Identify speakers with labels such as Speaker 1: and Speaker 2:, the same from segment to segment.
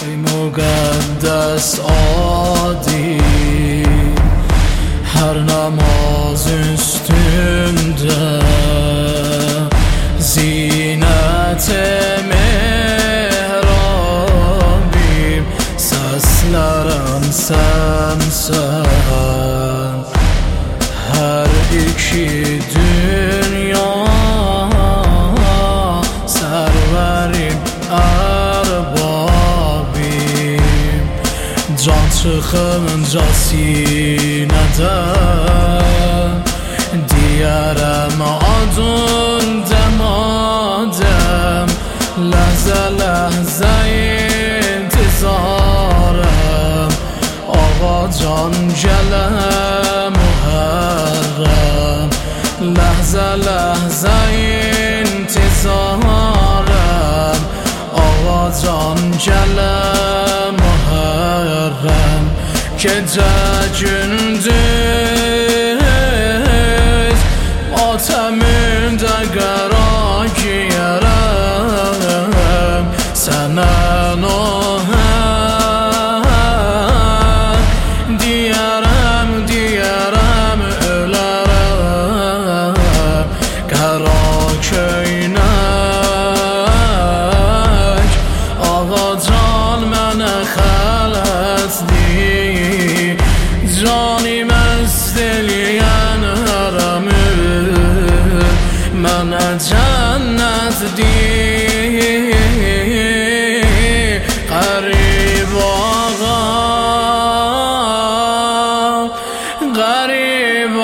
Speaker 1: ای مقدس عادی her namaz üstünde zinet-i mihrabim seslerim sensen her iki dünya serverim erbabim can çıkınca sineden diyerem adın demadem lehze lehze intizarem ağa can gele muharrem lehze lehze intizarem ağa can gele muharrem gece gündüz ateminde qara giyerem senen o diyerem diyerem ölerem qara köynek ağacan mənə xələtdi cani məst eləyən hərəmi mənə cənnətdir qərib ağam qərib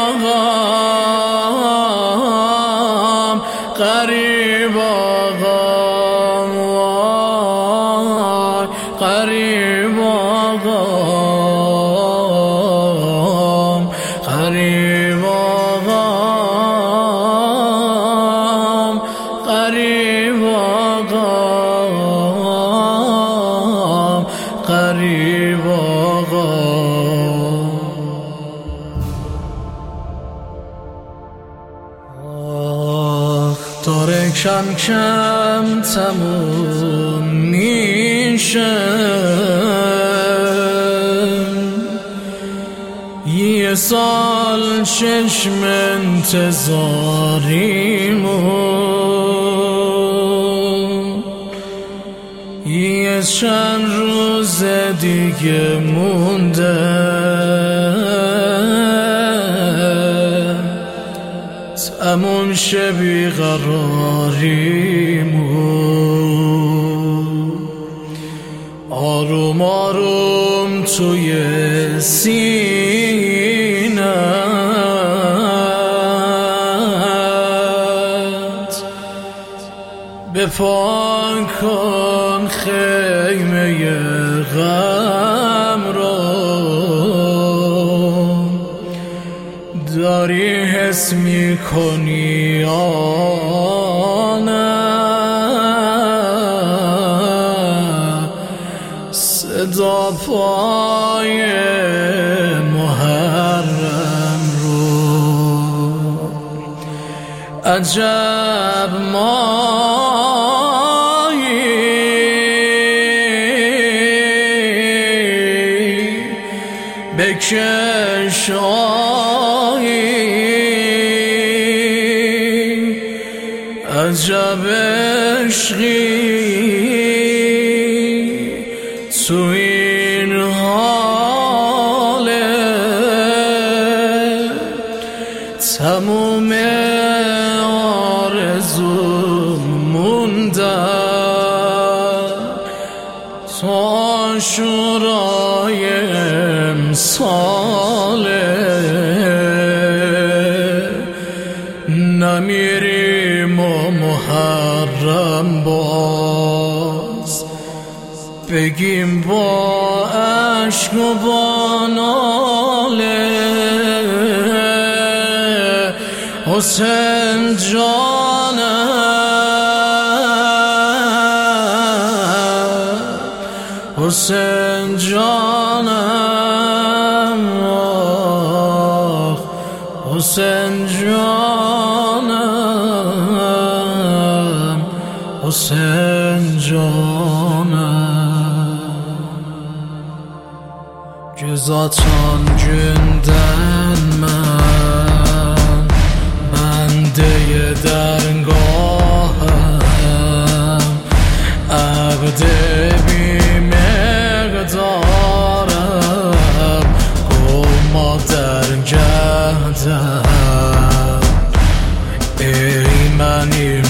Speaker 1: ağam qərib ağam vay qərib ağam qərib ağam qərib ağam qərib ağam داره کم کم تموم میشه یه سال چشم انتظاریمون یه چند روز دیگه مونده تموم شه بیقراریمون آروم آروم توی سینه‌ت بپا کن خیمه غم رو داری حس میکنی یا نه صدا پای محرم رو عجب مایی بکش عجب عشقی تو این حاله تموم آرزو موندن تا شورای امساله نمیریم و محرم باز بگیم با عشق و با ناله حسین جانم حسین جانم حسین جانم حسین جانم zaten günden mən bəndeyi dərgahım əbdə bir məqdarım qolma dərgəhdəm ey mənim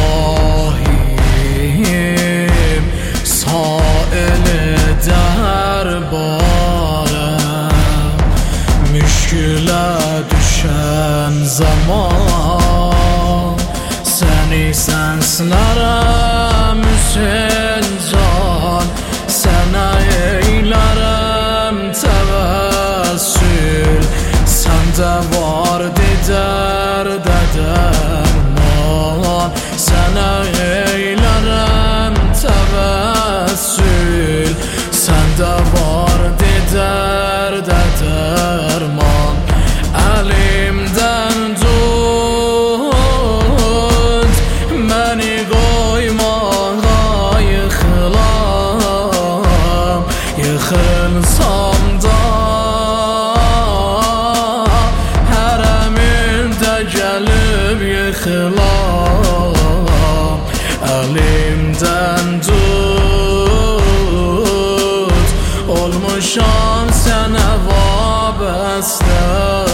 Speaker 1: şahim sail-i dərbarım müşkülə düşən zaman səni sənslərəm Hüseyin can sənə eylərəm təvəssül səndə var dərdə dərman sənə eylərəm təvəssül səndə var dərdə dərman əlimdən tut məni qoymağa yıxılam yıxılsam da hərəmində gəlib yıxılam əlimdən tut olmuşam sənə vabəstə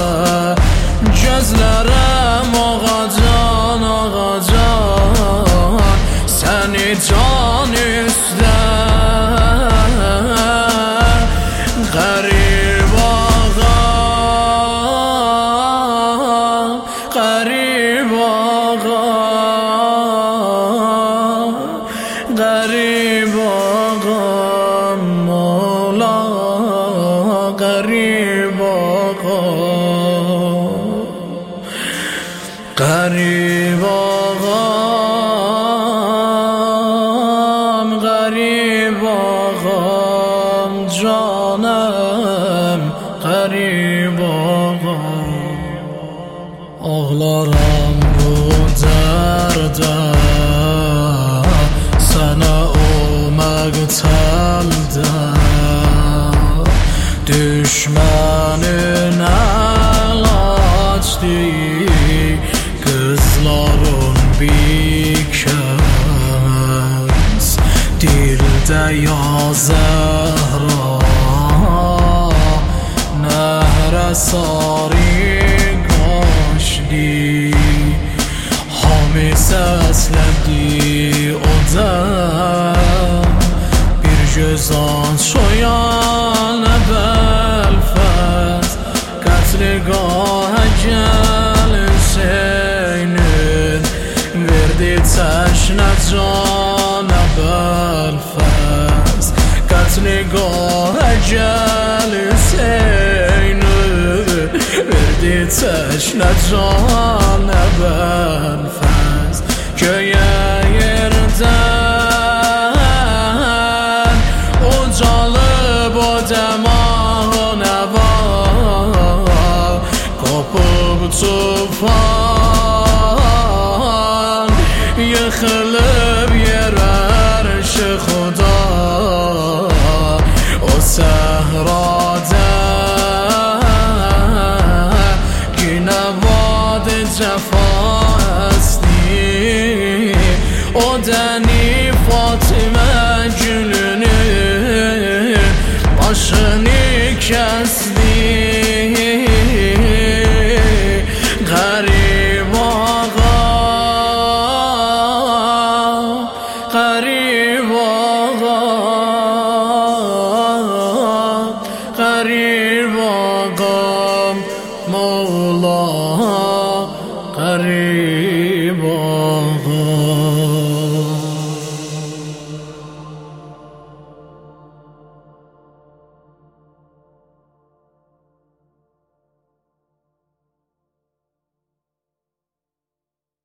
Speaker 1: gözlərəm ağacan ağacan səni can üstə qərib ağa qərib ağa qərib ağam mola qərib ağa qərib ağam qərib ağam canım qərib ağam ağlaram bu dərdə sənə o məqtəldə düşmənin əlacdi qızların bikəs dildə ya Zəhra nəhrə sari qaşdi hami səslədi o dəm bir gözan şoyan bəlfəz qətligahə gəl Hüseynin verdi təşnə canə bəlfəz qətligahə gəl Hüseynin verdi təşnə canə bəlfəz göyə yerdən ucalıb o dəmah o nəva qopub tufan yıxılıb yerə ərş-i Xuda o səhrada günə vad cəfa əsdi o dəni Fatimə gülünü başını kəsdi qərib ağa qərib ağa qərib